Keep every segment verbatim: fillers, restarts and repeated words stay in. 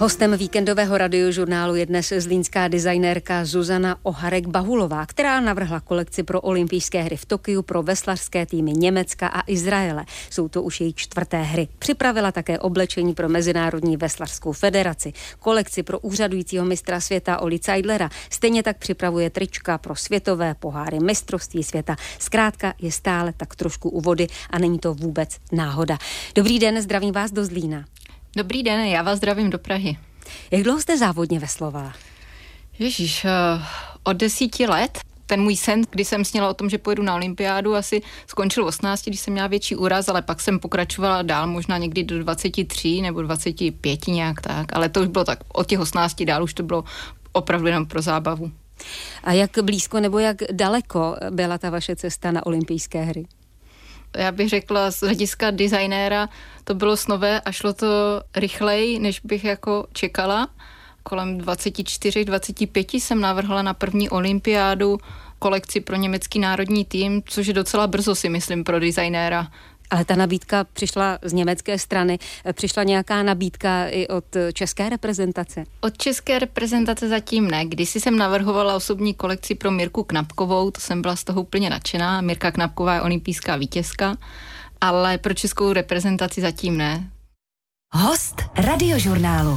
Hostem víkendového radiožurnálu je dnes zlínská designérka Zuzana Oharek-Bahulová, která navrhla kolekci pro olympijské hry v Tokiu pro veslařské týmy Německa a Izraele. Jsou to už její čtvrté hry. Připravila také oblečení pro Mezinárodní veslařskou federaci, kolekci pro úřadujícího mistra světa Oli Zeidlera. Stejně tak připravuje trička pro světové poháry, mistrovství světa. Zkrátka je stále tak trošku u vody a není to vůbec náhoda. Dobrý den, zdravím vás do Zlína. Dobrý den, já vás zdravím do Prahy. Jak dlouho jste závodně veslovala? Ježíš, od desíti let. Ten můj sen, kdy jsem sněla o tom, že pojedu na olympiádu, asi skončil v osmnácti, když jsem měla větší úraz, ale pak jsem pokračovala dál, možná někdy do dvaceti tří nebo dvaceti pěti nějak tak, ale to už bylo tak od těch osmnácti dál, už to bylo opravdu jenom pro zábavu. A jak blízko nebo jak daleko byla ta vaše cesta na olympijské hry? Já bych řekla, z hlediska designéra to bylo snové a šlo to rychleji, než bych jako čekala. Kolem dvacet čtyři dvacet pět jsem navrhla na první olympiádu kolekci pro německý národní tým, což je docela brzo, si myslím, pro designéra. Ale ta nabídka přišla z německé strany. Přišla nějaká nabídka i od české reprezentace? Od české reprezentace zatím ne. Kdysi jsem navrhovala osobní kolekci pro Mirku Knapkovou, to jsem byla z toho úplně nadšená. Mirka Knapková je olympijská vítězka, ale pro českou reprezentaci zatím ne. Host radiožurnálu.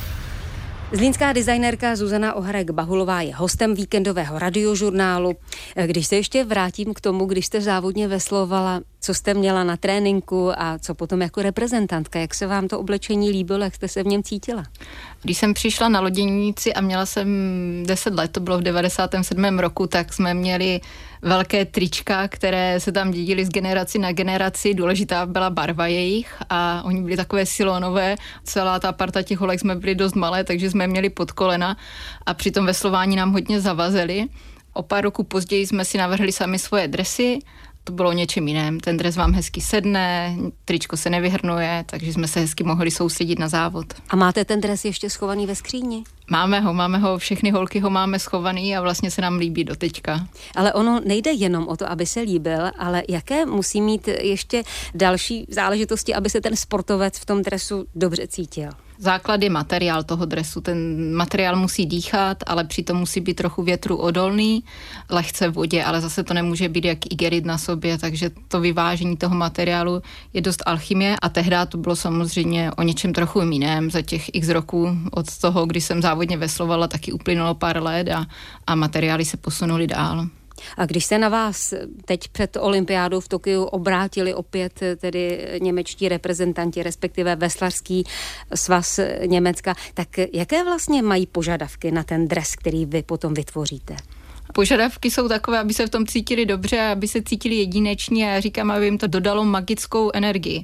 Zlínská designérka Zuzana Oharek-Bahulová je hostem víkendového radiožurnálu. Když se ještě vrátím k tomu, když jste závodně veslovala, co jste měla na tréninku a co potom jako reprezentantka, jak se vám to oblečení líbilo, jak jste se v něm cítila? Když jsem přišla na loděnici a měla jsem deset let, to bylo v devadesátém sedmém roku, tak jsme měli velké trička, které se tam dědily z generaci na generaci, důležitá byla barva jejich a oni byli takové silonové, celá ta parta těch holek jsme byli dost malé, takže jsme měli pod kolena a při tom veslování nám hodně zavazeli. O pár roků později jsme si navrhli sami svoje dresy, to bylo o něčem jiném. Ten dres vám hezky sedne, tričko se nevyhrnuje, takže jsme se hezky mohli soustředit na závod. A máte ten dres ještě schovaný ve skříni? Máme ho, máme ho, všechny holky ho máme schovaný a vlastně se nám líbí do teďka. Ale ono nejde jenom o to, aby se líbil, ale jaké musí mít ještě další záležitosti, aby se ten sportovec v tom dresu dobře cítil? Základ je materiál toho dresu. Ten materiál musí dýchat, ale přitom musí být trochu větru odolný, lehce v vodě, ale zase to nemůže být jak igerit na sobě, takže to vyvážení toho materiálu je dost alchymie a tehdy to bylo samozřejmě o něčem trochu jiném. Za těch x roků od toho, kdy jsem závodně veslovala, taky uplynulo pár let a, a materiály se posunuly dál. A když se na vás teď před olympiádou v Tokiu obrátili opět tedy němečtí reprezentanti, respektive veslařský svaz Německa, tak jaké vlastně mají požadavky na ten dres, který vy potom vytvoříte? Požadavky jsou takové, aby se v tom cítili dobře, aby se cítili jedineční a já říkám, aby jim to dodalo magickou energii.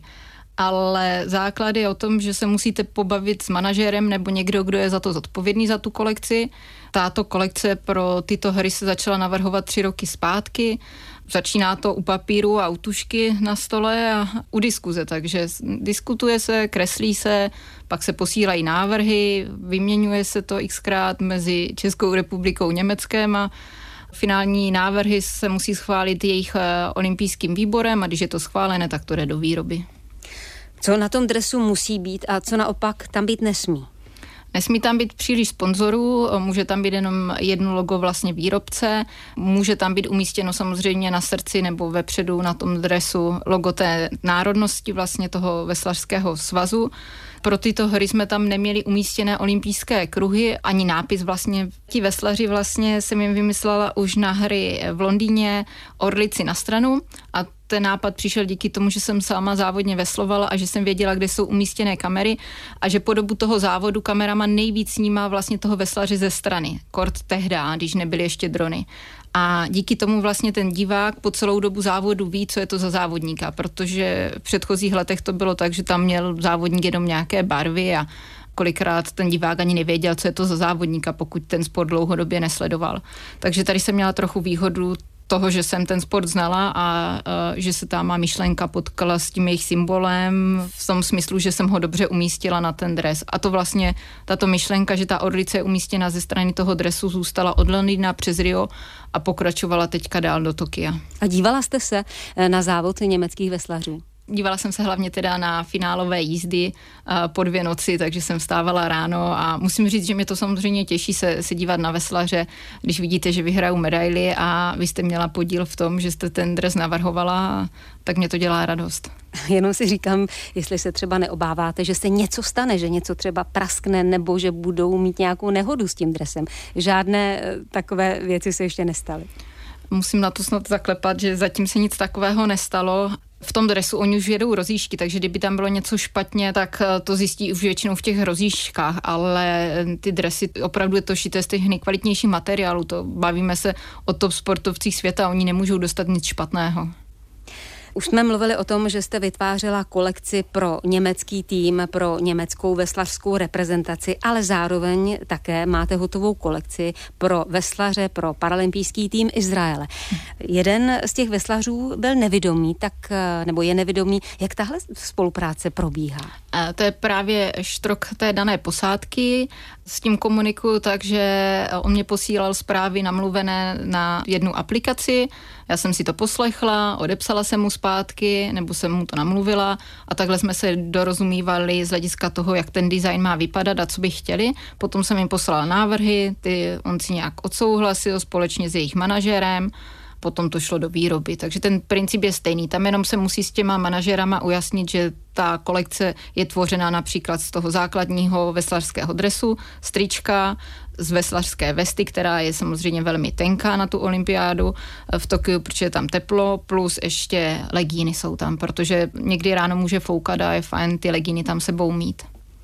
Ale základ je o tom, že se musíte pobavit s manažérem nebo někdo, kdo je za to zodpovědný za tu kolekci. Tato kolekce pro tyto hry se začala navrhovat tři roky zpátky. Začíná to u papíru a u tušky na stole a u diskuze, takže diskutuje se, kreslí se, pak se posílají návrhy, vyměňuje se to xkrát mezi Českou republikou a Německem a finální návrhy se musí schválit jejich olympijským výborem a když je to schválené, tak to jde do výroby. Co na tom dresu musí být a co naopak tam být nesmí? Nesmí tam být příliš sponzorů, může tam být jenom jedno logo vlastně výrobce, může tam být umístěno samozřejmě na srdci nebo vepředu na tom dresu logo té národnosti vlastně toho veslařského svazu. Pro tyto hry jsme tam neměli umístěné olympijské kruhy, ani nápis vlastně. Ti veslaři vlastně jsem jim vymyslela už na hry v Londýně orlici na stranu a ten nápad přišel díky tomu, že jsem sama závodně veslovala a že jsem věděla, kde jsou umístěné kamery a že po dobu toho závodu kameraman nejvíc snímá vlastně toho veslaře ze strany. Kort tehda, když nebyly ještě drony. A díky tomu vlastně ten divák po celou dobu závodu ví, co je to za závodníka, protože v předchozích letech to bylo tak, že tam měl závodník jenom nějaké barvy a kolikrát ten divák ani nevěděl, co je to za závodníka, pokud ten sport dlouhodobě nesledoval. Takže tady jsem měla trochu výhodu toho, že jsem ten sport znala a, a že se ta má myšlenka potkala s tím jejich symbolem v tom smyslu, že jsem ho dobře umístila na ten dres. A to vlastně, tato myšlenka, že ta orlice je umístěna ze strany toho dresu, zůstala od Londýna přes Rio a pokračovala teďka dál do Tokia. A dívala jste se na závod německých veslařů? Dívala jsem se hlavně teda na finálové jízdy po dvě noci, takže jsem vstávala ráno a musím říct, že mě to samozřejmě těší se, se dívat na veslaře, když vidíte, že vyhrajou medaily a vy jste měla podíl v tom, že jste ten dres navrhovala, tak mě to dělá radost. Jenom si říkám, jestli se třeba neobáváte, že se něco stane, že něco třeba praskne nebo že budou mít nějakou nehodu s tím dresem. Žádné takové věci se ještě nestaly. Musím na to snad zaklepat, že zatím se nic takového nestalo. V tom dresu oni už jedou rozíšky, takže kdyby tam bylo něco špatně, tak to zjistí už většinou v těch rozíškách, ale ty dresy, opravdu je to šité z těch nejkvalitnějších materiálů. To bavíme se o top sportovcích světa, oni nemůžou dostat nic špatného. Už jsme mluvili o tom, že jste vytvářela kolekci pro německý tým, pro německou veslařskou reprezentaci, ale zároveň také máte hotovou kolekci pro veslaře, pro paralympijský tým Izraele. Jeden z těch veslařů byl nevidomý, tak, nebo je nevidomý. Jak tahle spolupráce probíhá? A to je právě štrok té dané posádky. S tím komunikuju tak, že on mě posílal zprávy namluvené na jednu aplikaci. Já jsem si to poslechla, odepsala jsem mu zpátky, nebo jsem mu to namluvila a takhle jsme se dorozumívali z hlediska toho, jak ten design má vypadat a co by chtěli. Potom jsem jim poslala návrhy, ty on si nějak odsouhlasil společně s jejich manažérem, potom to šlo do výroby. Takže ten princip je stejný. Tam jenom se musí s těma manažérama ujasnit, že ta kolekce je tvořena například z toho základního veslařského dresu, z trička, z veslařské vesty, která je samozřejmě velmi tenká na tu olympiádu v Tokiu, protože je tam teplo, plus ještě legíny jsou tam, protože někdy ráno může foukat a je fajn ty legíny tam sebou mít.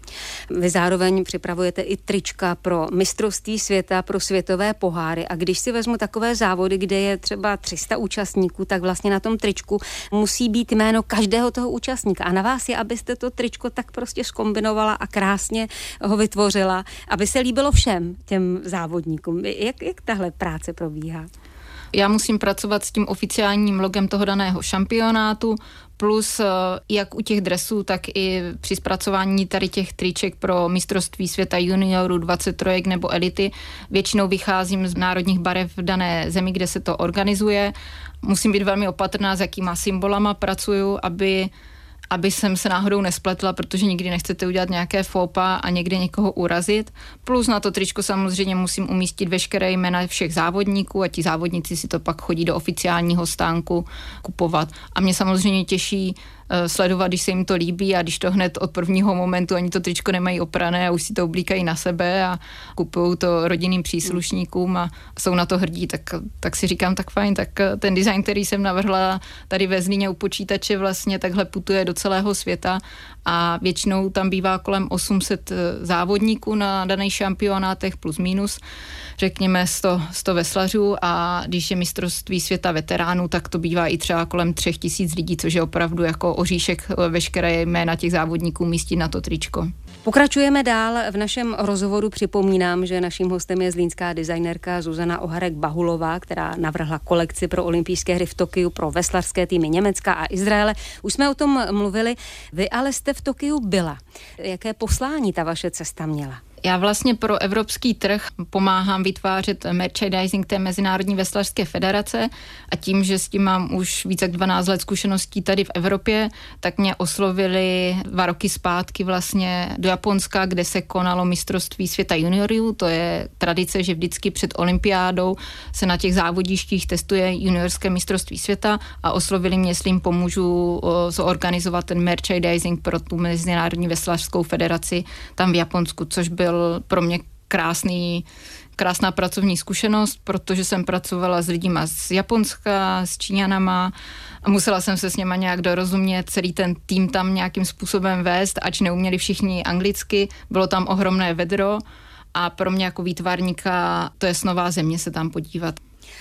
Vy zároveň připravujete i trička pro mistrovství světa, pro světové poháry a když si vezmu takové závody, kde je třeba tři sta účastníků, tak vlastně na tom tričku musí být jméno každého toho účastníka a na vás je, abyste to tričko tak prostě zkombinovala a krásně ho vytvořila, aby se líbilo všem těm závodníkům. Jak, jak tahle práce probíhá? Já musím pracovat s tím oficiálním logem toho daného šampionátu, plus jak u těch dresů, tak i při zpracování tady těch triček pro mistrovství světa juniorů, dvacet tři nebo elity. Většinou vycházím z národních barev v dané zemi, kde se to organizuje. Musím být velmi opatrná, s jakýma symbolama pracuju, aby aby jsem se náhodou nespletla, protože nikdy nechcete udělat nějaké fópa a někde někoho urazit. Plus na to tričko samozřejmě musím umístit veškeré jména všech závodníků a ti závodníci si to pak chodí do oficiálního stánku kupovat. A mě samozřejmě těší sledovat, když se jim to líbí a když to hned od prvního momentu ani to tričko nemají oprané a už si to oblíkají na sebe a kupují to rodinným příslušníkům a jsou na to hrdí, tak, tak si říkám, tak fajn, tak ten design, který jsem navrhla tady ve Zlíně u počítače, vlastně takhle putuje do celého světa a většinou tam bývá kolem osm set závodníků na daných šampionátech plus minus, řekněme sto, sto veslařů a když je mistrovství světa veteránů, tak to bývá i třeba kolem třech tisíc lidí, což je opravdu jako oříšek veškeré jména těch závodníků místí na to tričko. Pokračujeme dál. V našem rozhovoru připomínám, že naším hostem je zlínská designérka Zuzana Oharek-Bahulová, která navrhla kolekci pro olympijské hry v Tokiu pro veslařské týmy Německa a Izraele. Už jsme o tom mluvili. Vy ale jste v Tokiu byla. Jaké poslání ta vaše cesta měla? Já vlastně pro evropský trh pomáhám vytvářet merchandising té Mezinárodní veslařské federace a tím, že s tím mám už více jak dvanáct let zkušeností tady v Evropě, tak mě oslovili dva roky zpátky vlastně do Japonska, kde se konalo mistrovství světa juniorů. To je tradice, že vždycky před olympiádou se na těch závodištích testuje juniorské mistrovství světa a oslovili mě, jestli jim pomůžu zorganizovat ten merchandising pro tu Mezinárodní veslařskou federaci tam v Japonsku, což byl pro mě krásný, krásná pracovní zkušenost, protože jsem pracovala s lidima z Japonska, s Číňanama a musela jsem se s něma nějak dorozumět, celý ten tým tam nějakým způsobem vést, ač neuměli všichni anglicky, bylo tam ohromné vedro a pro mě jako výtvarníka to je nová země se tam podívat.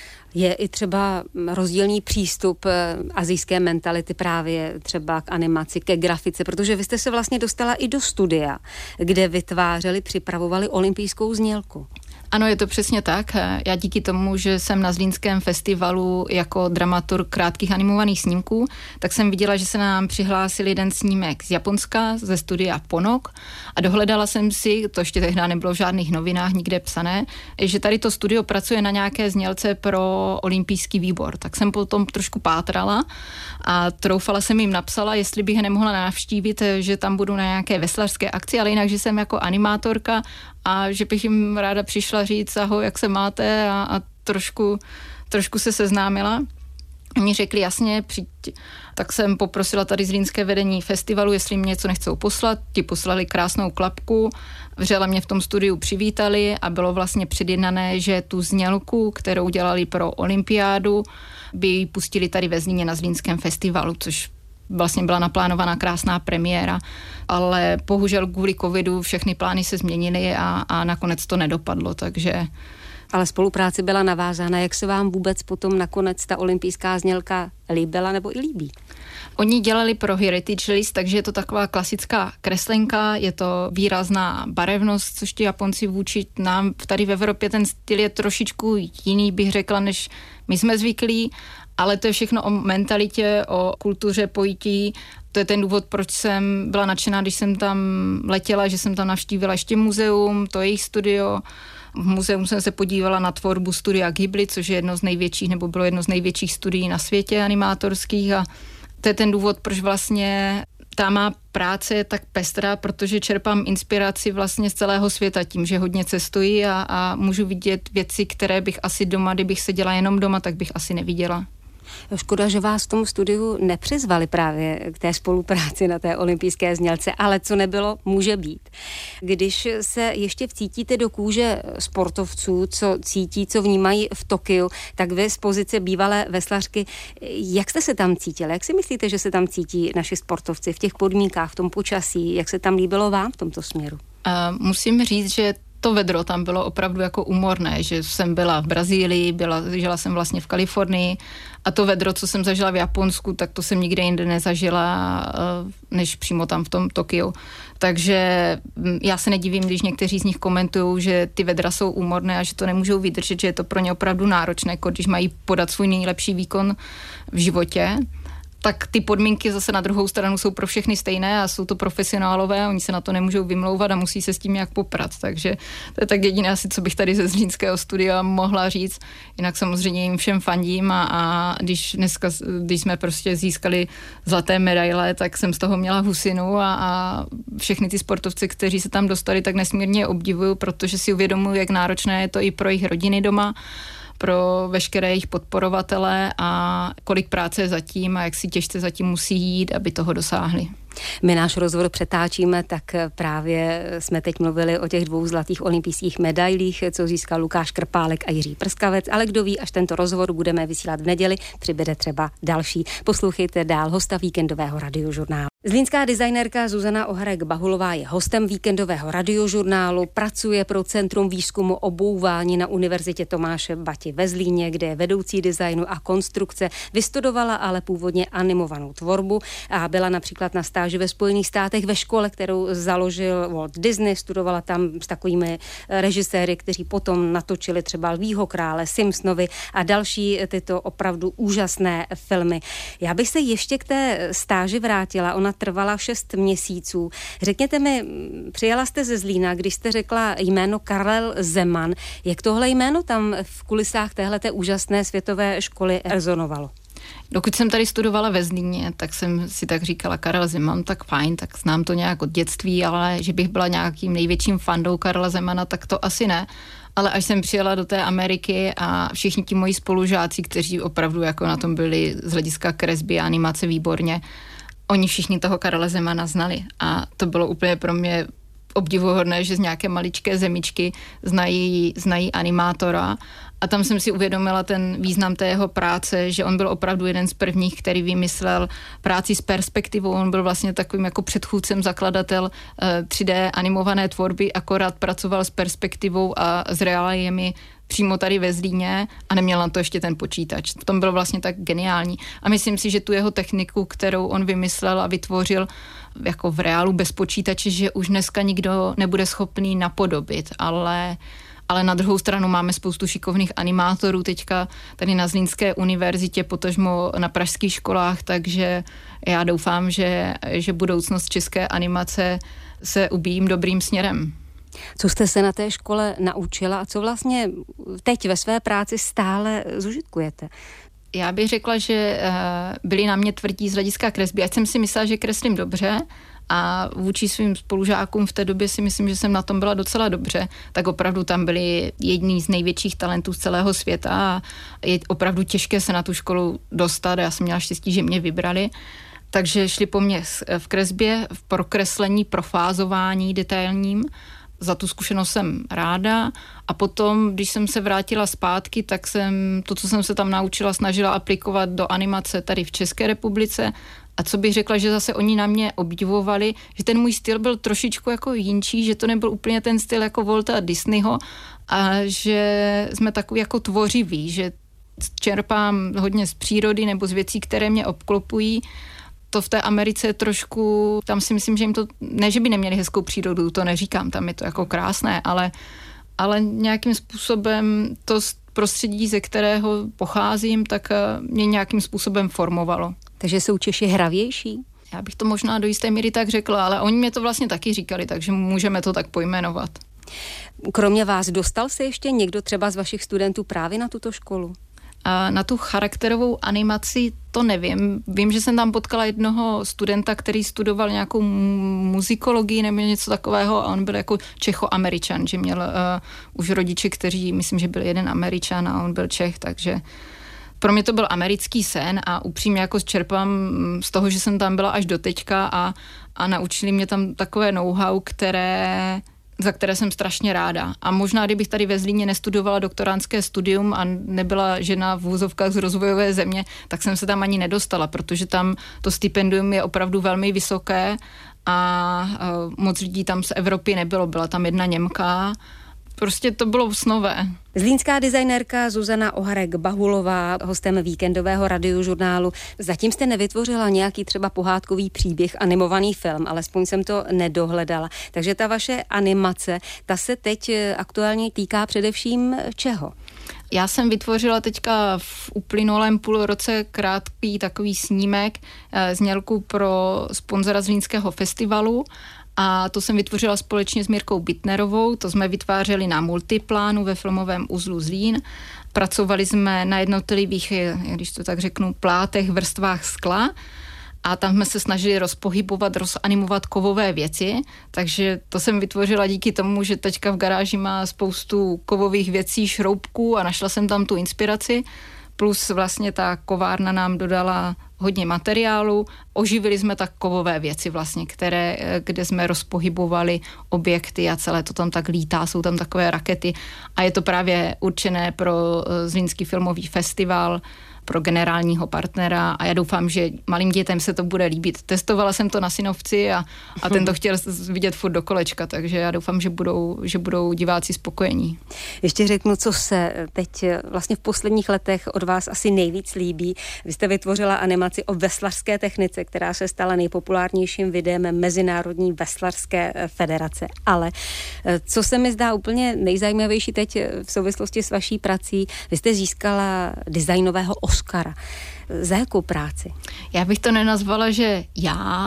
Je i třeba rozdílný přístup asijské mentality právě třeba k animaci, ke grafice, protože vy jste se vlastně dostala i do studia, kde vytvářeli, připravovali olympijskou znělku. Ano, je to přesně tak. Já díky tomu, že jsem na Zlínském festivalu jako dramaturg krátkých animovaných snímků, tak jsem viděla, že se nám přihlásil jeden snímek z Japonska, ze studia Ponok a dohledala jsem si, to ještě tehdy nebylo v žádných novinách nikde psané, že tady to studio pracuje na nějaké znělce pro olympijský výbor. Tak jsem potom trošku pátrala a troufala jsem jim napsala, jestli bych je nemohla navštívit, že tam budu na nějaké veslařské akci, ale jinak, že jsem jako animátorka a že bych jim ráda přišla říct ahoj, jak se máte a, a trošku, trošku se seznámila. Oni řekli jasně, přijď. Tak jsem poprosila tady zlínské vedení festivalu, jestli mě něco nechcou poslat. Ti poslali krásnou klapku, vřele mě v tom studiu přivítali a bylo vlastně předjednané, že tu znělku, kterou dělali pro olympiádu, by ji pustili tady ve Zlíně na Zlínském festivalu, což vlastně byla naplánovaná krásná premiéra, ale bohužel kvůli covidu všechny plány se změnily a, a nakonec to nedopadlo, takže... Ale spolupráce byla navázána. Jak se vám vůbec potom nakonec ta olympijská znělka líbila nebo i líbí? Oni dělali pro Heritage List, takže je to taková klasická kreslenka, je to výrazná barevnost, což ti Japonci vůči nám tady v Evropě ten styl je trošičku jiný, bych řekla, než my jsme zvyklí, ale to je všechno o mentalitě, o kultuře pojití. To je ten důvod, proč jsem byla nadšená, když jsem tam letěla, že jsem tam navštívila ještě muzeum, to jejich studio. V muzeu jsem se podívala na tvorbu studia Ghibli, což je jedno z největších, nebo bylo jedno z největších studií na světě animátorských a to je ten důvod, proč vlastně ta má práce je tak pestrá, protože čerpám inspiraci vlastně z celého světa tím, že hodně cestuji a, a můžu vidět věci, které bych asi doma, kdybych seděla jenom doma, tak bych asi neviděla. Škoda, že vás v tom studiu nepřizvali právě k té spolupráci na té olympijské znělce, ale co nebylo, může být. Když se ještě vcítíte do kůže sportovců, co cítí, co vnímají v Tokiu, tak vy z pozice bývalé veslařky, jak jste se tam cítili? Jak si myslíte, že se tam cítí naši sportovci v těch podmínkách, v tom počasí? Jak se tam líbilo vám v tomto směru? Uh, musím říct, že to vedro tam bylo opravdu jako úmorné, že jsem byla v Brazílii, byla, žila jsem vlastně v Kalifornii a to vedro, co jsem zažila v Japonsku, tak to jsem nikde jinde nezažila, než přímo tam v tom Tokiu. Takže já se nedivím, když někteří z nich komentují, že ty vedra jsou úmorné a že to nemůžou vydržet, že je to pro ně opravdu náročné, jako když mají podat svůj nejlepší výkon v životě. Tak ty podmínky zase na druhou stranu jsou pro všechny stejné a jsou to profesionálové, oni se na to nemůžou vymlouvat a musí se s tím nějak poprat, takže to je tak jediné asi, co bych tady ze zlínského studia mohla říct, jinak samozřejmě jim všem fandím a, a když dneska, když jsme prostě získali zlaté medaile, tak jsem z toho měla husinu a, a všechny ty sportovci, kteří se tam dostali, tak nesmírně obdivuju, protože si uvědomuji, jak náročné je to i pro jejich rodiny doma, pro veškeré jejich podporovatele a kolik práce je zatím a jak si těžce zatím musí jít, aby toho dosáhli. My náš rozhovor přetáčíme, tak právě jsme teď mluvili o těch dvou zlatých olympijských medailích, co získal Lukáš Krpálek a Jiří Prskavec, ale kdo ví, až tento rozhovor budeme vysílat v neděli, přibude třeba další. Poslouchejte dál hosta víkendového radiožurnálu. Zlínská designérka Zuzana Oharek-Bahulová je hostem víkendového radiožurnálu, pracuje pro Centrum výzkumu obouvání na Univerzitě Tomáše Bati ve Zlíně, kde je vedoucí designu a konstrukce. Vystudovala ale původně animovanou tvorbu a byla například na stáži ve Spojených státech ve škole, kterou založil Walt Disney, studovala tam s takovými režiséry, kteří potom natočili třeba Lvího krále, Simpsonovi a další tyto opravdu úžasné filmy. Já bych se ještě k té stáži vrátila, ona trvala šest měsíců. Řekněte mi, přijela jste ze Zlína, když jste řekla jméno Karel Zeman, jak tohle jméno tam v kulisách téhleté úžasné světové školy rezonovalo? Dokud jsem tady studovala ve Zlíně, tak jsem si tak říkala Karel Zeman, tak fajn, tak znám to nějak od dětství, ale že bych byla nějakým největším fandou Karla Zemana, tak to asi ne. Ale až jsem přijela do té Ameriky a všichni ti moji spolužáci, kteří opravdu jako na tom byli z hlediska kresby a animace výborně, oni všichni toho Karla Zemana znali a to bylo úplně pro mě obdivuhodné, že z nějaké maličké zemičky znají, znají animátora a tam jsem si uvědomila ten význam té jeho práce, že on byl opravdu jeden z prvních, který vymyslel práci s perspektivou, on byl vlastně takovým jako předchůdcem, zakladatel tři dé animované tvorby, akorát pracoval s perspektivou a s reáliemi přímo tady ve Zlíně a neměl na to ještě ten počítač. V tom byl vlastně tak geniální. A myslím si, že tu jeho techniku, kterou on vymyslel a vytvořil jako v reálu bez počítače, že už dneska nikdo nebude schopný napodobit, ale ale na druhou stranu máme spoustu šikovných animátorů teďka tady na Zlínské univerzitě, potažmo na pražských školách, takže já doufám, že, že budoucnost české animace se ubíjím dobrým směrem. Co jste se na té škole naučila a co vlastně teď ve své práci stále zužitkujete? Já bych řekla, že byli na mě tvrdí z hlediska kresby. Ať jsem si myslela, že kreslím dobře a vůči svým spolužákům v té době si myslím, že jsem na tom byla docela dobře, tak opravdu tam byli jedni z největších talentů z celého světa a je opravdu těžké se na tu školu dostat. Já jsem měla štěstí, že mě vybrali. Takže šli po mně v kresbě, v prokreslení, profázování detailním. Za tu zkušenost jsem ráda a potom, když jsem se vrátila zpátky, tak jsem to, co jsem se tam naučila, snažila aplikovat do animace tady v České republice. A co bych řekla, že zase oni na mě obdivovali, že ten můj styl byl trošičku jako jinčí, že to nebyl úplně ten styl jako Walta a Disneyho a že jsme takový jako tvořiví, že čerpám hodně z přírody nebo z věcí, které mě obklopují. To v té Americe je trošku, tam si myslím, že jim to, ne, že by neměli hezkou přírodu, to neříkám, tam je to jako krásné, ale, ale nějakým způsobem to prostředí, ze kterého pocházím, tak mě nějakým způsobem formovalo. Takže jsou Češi hravější? Já bych to možná do jisté míry tak řekla, ale oni mě to vlastně taky říkali, takže můžeme to tak pojmenovat. Kromě vás dostal se ještě někdo třeba z vašich studentů právě na tuto školu? A na tu charakterovou animaci to nevím. Vím, že jsem tam potkala jednoho studenta, který studoval nějakou muzikologii nebo něco takového a on byl jako Čecho-Američan, že měl uh, už rodiče, kteří, myslím, že byl jeden Američan a on byl Čech, takže pro mě to byl americký sen a upřímně jako čerpám z toho, že jsem tam byla až do teďka a, a naučili mě tam takové know-how, které... za které jsem strašně ráda. A možná, kdybych tady ve Zlíně nestudovala doktorantské studium a nebyla žena v vůzovkách z rozvojové země, tak jsem se tam ani nedostala, protože tam to stipendium je opravdu velmi vysoké a uh, moc lidí tam z Evropy nebylo. Byla tam jedna Němka. Prostě to bylo snové. Zlínská designérka Zuzana Oharek-Bahulová, hostem víkendového radiožurnálu. Zatím jste nevytvořila nějaký třeba pohádkový příběh, animovaný film, alespoň jsem to nedohledala. Takže ta vaše animace, ta se teď aktuálně týká především čeho? Já jsem vytvořila teďka v uplynulém půl roce krátký takový snímek, znělku pro sponzora Zlínského festivalu. A to jsem vytvořila společně s Mirkou Bittnerovou, to jsme vytvářeli na multiplánu ve filmovém uzlu Zlín. Pracovali jsme na jednotlivých, když to tak řeknu, plátech, vrstvách skla a tam jsme se snažili rozpohybovat, rozanimovat kovové věci, takže to jsem vytvořila díky tomu, že teďka v garáži má spoustu kovových věcí, šroubků a našla jsem tam tu inspiraci. Plus vlastně ta kovárna nám dodala hodně materiálu. Oživili jsme tak kovové věci vlastně, které, kde jsme rozpohybovali objekty a celé to tam tak lítá, jsou tam takové rakety a je to právě určené pro Zlínský filmový festival, pro generálního partnera a já doufám, že malým dětem se to bude líbit. Testovala jsem to na synovci a, a ten to chtěl vidět furt do kolečka, takže já doufám, že budou, že budou diváci spokojení. Ještě řeknu, co se teď vlastně v posledních letech od vás asi nejvíc líbí. Vy jste vytvořila animaci o veslařské technice, která se stala nejpopulárnějším videem Mezinárodní veslařské federace. Ale co se mi zdá úplně nejzajímavější teď v souvislosti s vaší prací, vy jste získala designového Oscara. Za jakou práci? Já bych to nenazvala, že já,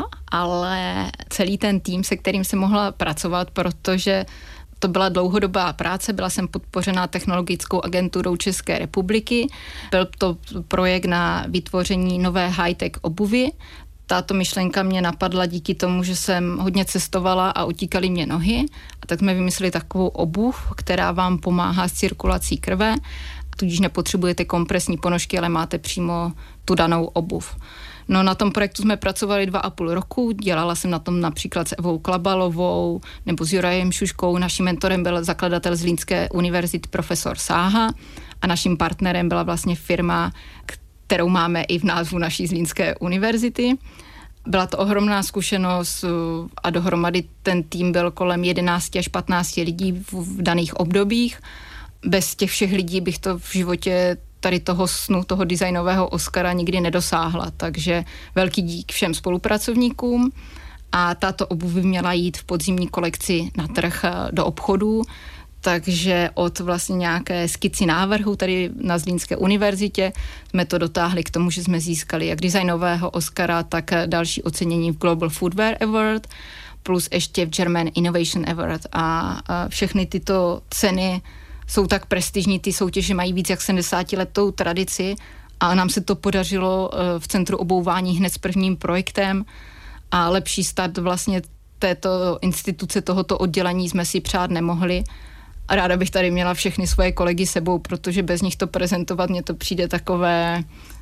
ale celý ten tým, se kterým jsem mohla pracovat, protože to byla dlouhodobá práce, byla jsem podpořena Technologickou agenturou České republiky. Byl to projekt na vytvoření nové high-tech obuvy. Tato myšlenka mě napadla díky tomu, že jsem hodně cestovala a utíkaly mě nohy. A tak jsme vymysleli takovou obuv, která vám pomáhá s cirkulací krve. Tudíž nepotřebujete kompresní ponožky, ale máte přímo tu danou obuv. No na tom projektu jsme pracovali dva a půl roku, dělala jsem na tom například s Evou Klabalovou nebo s Jurajem Šuškou, naším mentorem byl zakladatel Zlínské univerzity profesor Sáha a naším partnerem byla vlastně firma, kterou máme i v názvu naší Zlínské univerzity. Byla to ohromná zkušenost a dohromady ten tým byl kolem jedenáct až patnáct lidí v daných obdobích. Bez těch všech lidí bych to v životě tady toho snu, toho designového Oscara nikdy nedosáhla. Takže velký dík všem spolupracovníkům a tato obuv by měla jít v podzimní kolekci na trh do obchodů. takže od vlastně nějaké skici návrhu tady na Zlínské univerzitě jsme to dotáhli k tomu, že jsme získali jak designového Oscara, tak další ocenění v Global Foodware Award, plus ještě v German Innovation Award a všechny tyto ceny jsou tak prestižní, ty soutěže mají víc jak sedmdesátiletou tradici a nám se to podařilo v Centru obouvání hned s prvním projektem a lepší start vlastně této instituce, tohoto oddělení jsme si přát nemohli. A ráda bych tady měla všechny svoje kolegy sebou, protože bez nich to prezentovat mně to přijde takové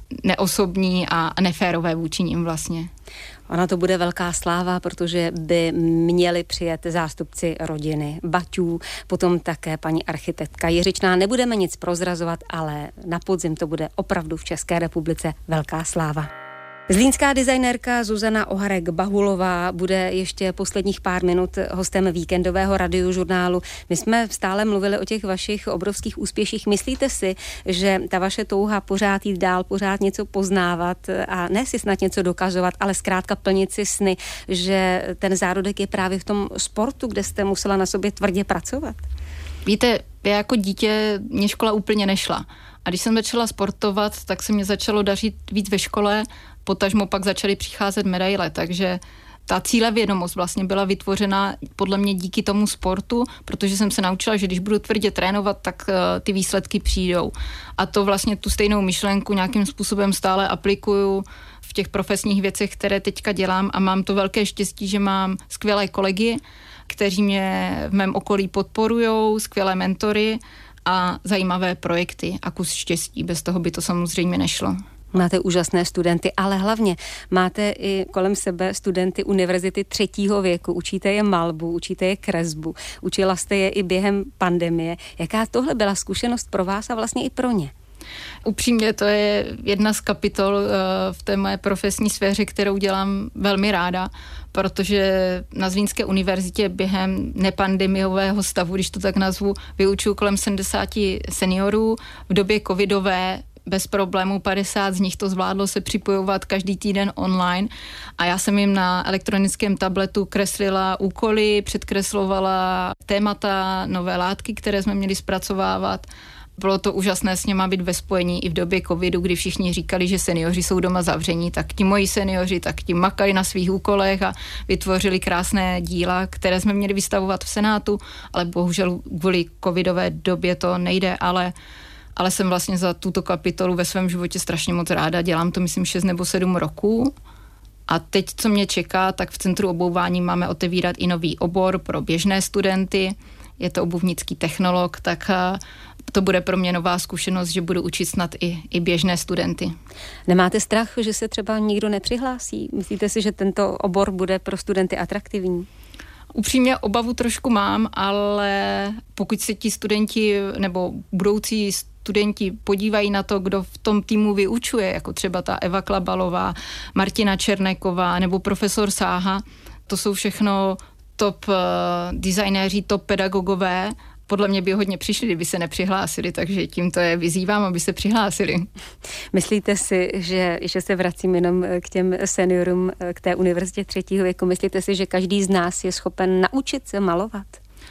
neosobní a neférové vůči nim vlastně. Ona to bude velká sláva, protože by měli přijet zástupci rodiny Baťů, potom také paní architektka Jiřičná. Nebudeme nic prozrazovat, ale na podzim to bude opravdu v České republice velká sláva. Zlínská designérka Zuzana Oharek-Bahulová bude ještě posledních pár minut hostem víkendového radiožurnálu. My jsme stále mluvili o těch vašich obrovských úspěších. Myslíte si, že ta vaše touha pořád jít dál, pořád něco poznávat a ne si snad něco dokazovat, ale zkrátka plnit si sny, že ten zárodek je právě v tom sportu, kde jste musela na sobě tvrdě pracovat? Víte, já jako dítě mě škola úplně nešla. A když jsem začala sportovat, tak se mě začalo dařit víc ve škole, potažmo pak začaly přicházet medaile, takže ta cílevědomost vlastně byla vytvořena podle mě díky tomu sportu, protože jsem se naučila, že když budu tvrdě trénovat, tak uh, ty výsledky přijdou. A to vlastně tu stejnou myšlenku nějakým způsobem stále aplikuju v těch profesních věcech, které teďka dělám a mám to velké štěstí, že mám skvělé kolegy, kteří mě v mém okolí podporujou, skvělé mentory a zajímavé projekty a kus štěstí. Bez toho by to samozřejmě nešlo. Máte úžasné studenty, ale hlavně máte i kolem sebe studenty univerzity třetího věku. Učíte je malbu, učíte je kresbu, učila jste je i během pandemie. Jaká tohle byla zkušenost pro vás a vlastně i pro ně? Upřímně to je jedna z kapitol v té moje profesní sféře, kterou dělám velmi ráda, protože na Zlínské univerzitě během nepandemiového stavu, když to tak nazvu, vyučuju kolem sedmdesát seniorů. V době covidové bez problémů padesát z nich to zvládlo se připojovat každý týden online a já jsem jim na elektronickém tabletu kreslila úkoly, předkreslovala témata, nové látky, které jsme měli zpracovávat. Bylo to úžasné s něma být ve spojení i v době covidu, kdy všichni říkali, že seniori jsou doma zavření, tak ti moji seniori, tak ti makali na svých úkolech a vytvořili krásné díla, které jsme měli vystavovat v Senátu, ale bohužel kvůli covidové době to nejde, ale ale jsem vlastně za tuto kapitolu ve svém životě strašně moc ráda. Dělám to, myslím, šest nebo sedm roků. A teď, co mě čeká, tak v Centru obouvání máme otevírat i nový obor pro běžné studenty. Je to obuvnický technolog, tak to bude pro mě nová zkušenost, že budu učit snad i, i běžné studenty. Nemáte strach, že se třeba nikdo nepřihlásí? Myslíte si, že tento obor bude pro studenty atraktivní? Upřímně obavu trošku mám, ale pokud se ti studenti nebo budoucí studenti podívají na to, kdo v tom týmu vyučuje, jako třeba ta Eva Klabalová, Martina Černéková nebo profesor Sáha, to jsou všechno top uh, designéři, top pedagogové. Podle mě by hodně přišli, kdyby se nepřihlásili, takže tímto je vyzývám, aby se přihlásili. Myslíte si, že, že se vracím jenom k těm seniorům, k té univerzitě třetího věku, myslíte si, že každý z nás je schopen naučit se malovat?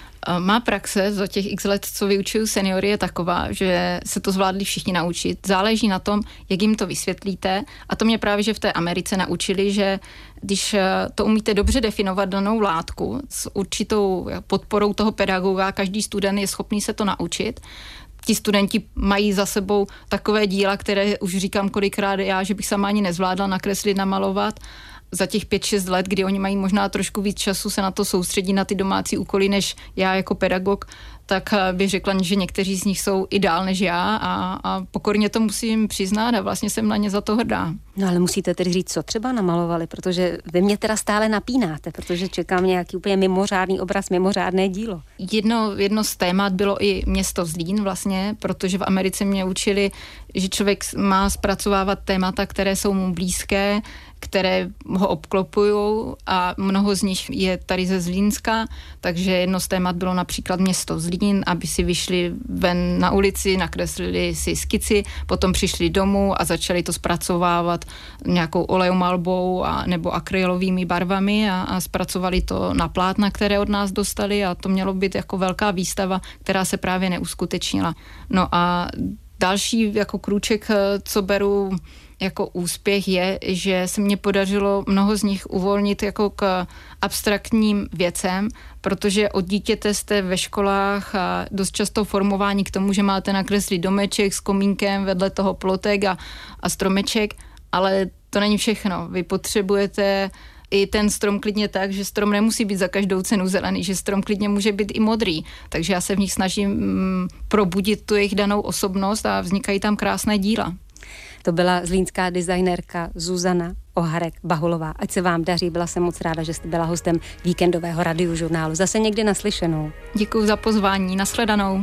Má praxe za těch x let, co vyučuju seniory, je taková, že se to zvládli všichni naučit. Záleží na tom, jak jim to vysvětlíte. A to mě právě, že v té Americe naučili, že když to umíte dobře definovat danou látku s určitou podporou toho pedagoga, každý student je schopný se to naučit. Ti studenti mají za sebou takové díla, které už říkám kolikrát já, že bych sama ani nezvládla nakreslit, namalovat. Za těch pět šest let, kdy oni mají možná trošku víc času se na to soustředit, na ty domácí úkoly, než já jako pedagog, tak bych řekla, že někteří z nich jsou i dál než já a, a pokorně to musím přiznat a vlastně jsem na ně za to hrdá. No ale musíte tedy říct, co třeba namalovali, protože vy mě teda stále napínáte, protože čekám nějaký úplně mimořádný obraz, mimořádné dílo. Jedno, jedno z témat bylo i město Zlín vlastně, protože v Americe mě učili, že člověk má zpracovávat témata, které jsou mu blízké, které ho obklopují a mnoho z nich je tady ze Zlínska, takže jedno z témat bylo například město Zlín hodin, aby si vyšli ven na ulici, nakreslili si skici, potom přišli domů a začali to zpracovávat nějakou olejomalbou a, nebo akrylovými barvami a, a zpracovali to na plátna, které od nás dostali a to mělo být jako velká výstava, která se právě neuskutečnila. No a další jako krůček, co beru jako úspěch je, že se mně podařilo mnoho z nich uvolnit jako k abstraktním věcem, protože od dítěte jste ve školách a dost často formování k tomu, že máte nakreslit domeček s komínkem, vedle toho plotek a, a stromeček, ale to není všechno. Vy potřebujete i ten strom klidně tak, že strom nemusí být za každou cenu zelený, že strom klidně může být i modrý. Takže já se v nich snažím mm, probudit tu jejich danou osobnost a vznikají tam krásné díla. To byla zlínská designérka Zuzana Oharek-Bahulová. Ať se vám daří, byla jsem moc ráda, že jste byla hostem víkendového radiožurnálu. Zase někdy naslyšenou. Děkuji za pozvání, nashledanou.